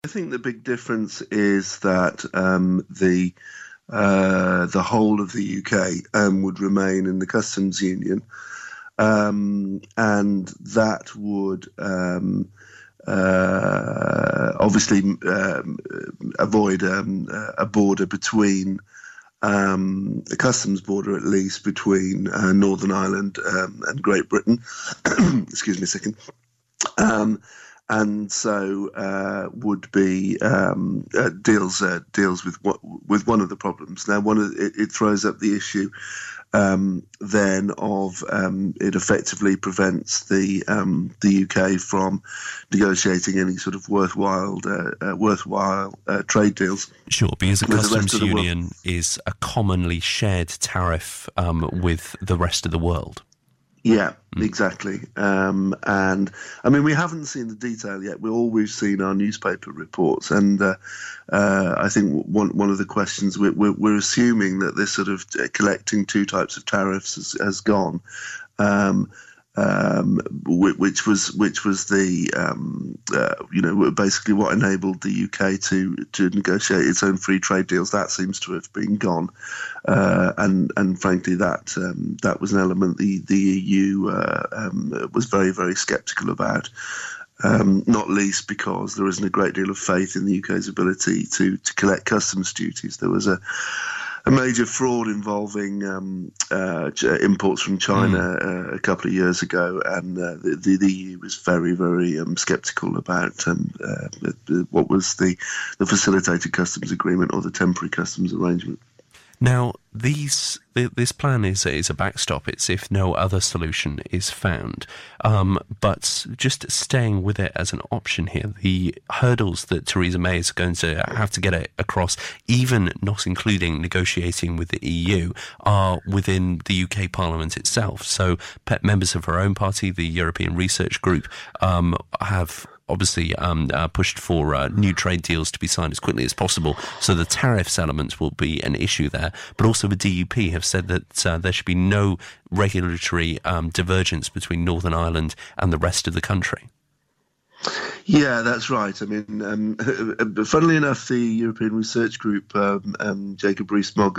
think the big difference is that the whole of the UK would remain in the customs union, and that would obviously avoid a border between a customs border, at least, between Northern Ireland and Great Britain. Excuse me a second. And so would be deals with one of the problems. Now, it throws up the issue then of it effectively prevents the UK from negotiating any sort of worthwhile trade deals. Sure, because the customs union is a commonly shared tariff with the rest of the world. Yeah, exactly. And I mean, we haven't seen the detail yet. We've seen our newspaper reports, and I think one of the questions we're assuming that this sort of collecting two types of tariffs has gone. Which was the basically what enabled the UK to negotiate its own free trade deals. That seems to have been gone, and frankly that was an element the EU was very, very sceptical about. Not least because there isn't a great deal of faith in the UK's ability to collect customs duties. There was a major fraud involving imports from China a couple of years ago, and the EU was very, very sceptical about what was the facilitated customs agreement or the temporary customs arrangement. Now, this plan is a backstop. It's if no other solution is found. But just staying with it as an option here, the hurdles that Theresa May is going to have to get it across, even not including negotiating with the EU, are within the UK Parliament itself. So members of her own party, the European Research Group, have obviously pushed for new trade deals to be signed as quickly as possible, so the tariffs elements will be an issue there. But also the DUP have said that there should be no regulatory divergence between Northern Ireland and the rest of the country. Yeah, that's right. I mean, funnily enough, the European Research Group, Jacob Rees-Mogg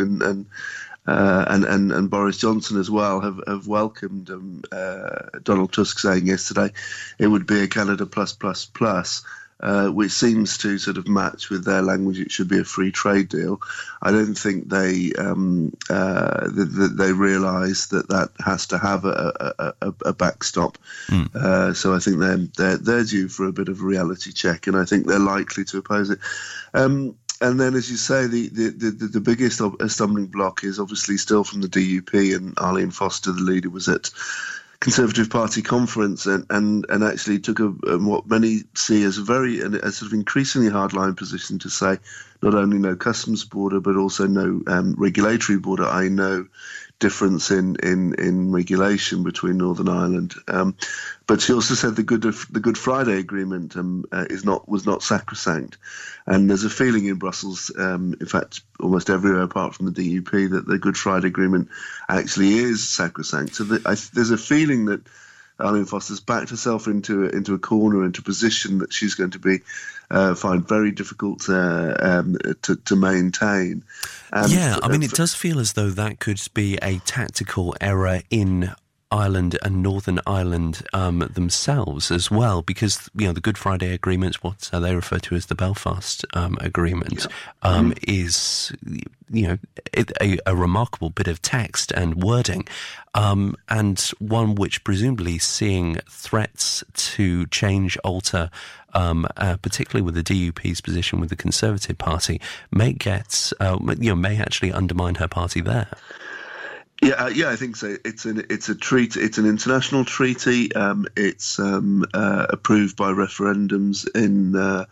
and Boris Johnson as well have welcomed Donald Tusk saying yesterday it would be a Canada plus, which seems to sort of match with their language. It should be a free trade deal. I don't think they realise that has to have a backstop. So I think they're due for a bit of a reality check, and I think they're likely to oppose it. And then, as you say, the biggest stumbling block is obviously still from the DUP, and Arlene Foster, the leader, was at Conservative Party conference and actually took what many see as a sort of increasingly hardline position to say not only no customs border but also no regulatory border, i.e. no difference in regulation between Northern Ireland. But she also said the Good Friday Agreement was not sacrosanct, and there's a feeling in Brussels, in fact, almost everywhere apart from the DUP, that the Good Friday Agreement actually is sacrosanct. So there's a feeling that Arlene Foster's backed herself into a corner, into a position that she's going to find very difficult to maintain. Yeah, I mean, it does feel as though that could be a tactical error in Ireland and Northern Ireland themselves as well, because the Good Friday Agreement, what they refer to as the Belfast Agreement, is a remarkable bit of text and wording, and one which presumably seeing threats to change, alter, particularly with the DUP's position with the Conservative Party, may actually undermine her party there. Yeah, I think so. It's a treaty. It's an international treaty. It's approved by referendums in the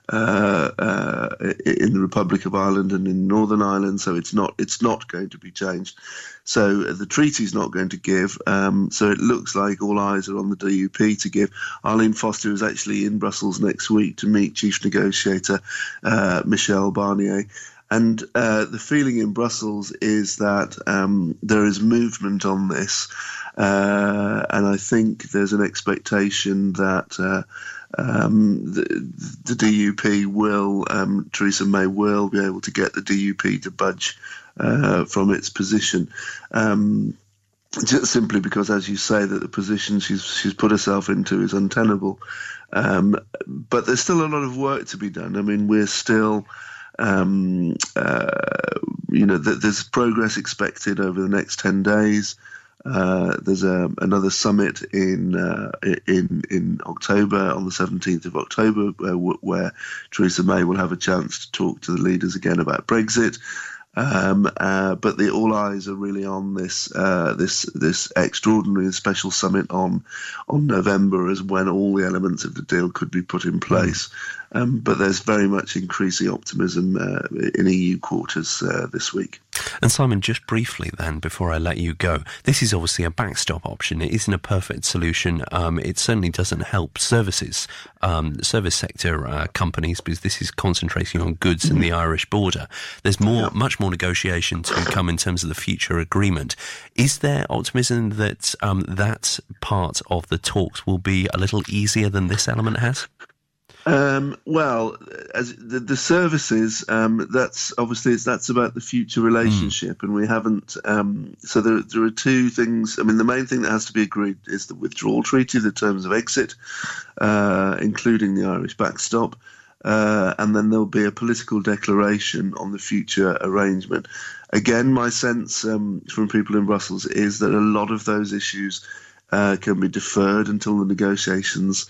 Republic of Ireland and in Northern Ireland. So it's not going to be changed. So the treaty's not going to give. So it looks like all eyes are on the DUP to give. Arlene Foster is actually in Brussels next week to meet Chief Negotiator Michel Barnier. And the feeling in Brussels is that there is movement on this, and I think there's an expectation that the DUP will, Theresa May will be able to get the DUP to budge from its position. Just simply because, as you say, that the position she's put herself into is untenable. But there's still a lot of work to be done. I mean, we're still, there's progress expected over the next 10 days. There's another summit in October, on the 17th of October, where Theresa May will have a chance to talk to the leaders again about Brexit. But all eyes are really on this extraordinary and special summit on November, as when all the elements of the deal could be put in place. But there's very much increasing optimism in EU quarters this week. And Simon, just briefly then, before I let you go, this is obviously a backstop option. It isn't a perfect solution. It certainly doesn't help service sector companies, because this is concentrating on goods in the Irish border. There's much more negotiation to come in terms of the future agreement. Is there optimism that that part of the talks will be a little easier than this element has? Well, as the services, that's about the future relationship, and we haven't. So there are two things. I mean, the main thing that has to be agreed is the withdrawal treaty, the terms of exit, including the Irish backstop, and then there'll be a political declaration on the future arrangement. Again, my sense from people in Brussels is that a lot of those issues can be deferred until the negotiations.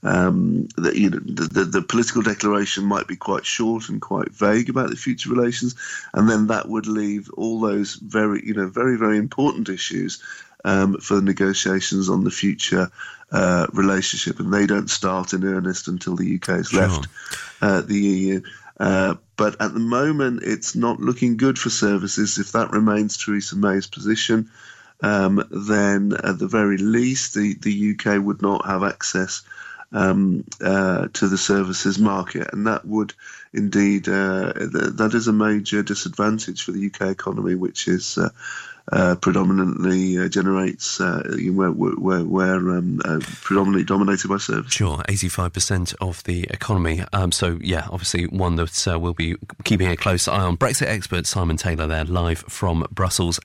The political declaration might be quite short and quite vague about the future relations, and then that would leave all those very, very important issues for the negotiations on the future relationship, and they don't start in earnest until the UK has left the EU. But at the moment, it's not looking good for services. If that remains Theresa May's position, then at the very least, the UK would not have access to the services market, and that would indeed that is a major disadvantage for the UK economy, which is predominantly generates where predominantly dominated by services. Sure, 85% of the economy. So yeah, obviously one that we'll be keeping a close eye on. Brexit expert Simon Taylor there, live from Brussels.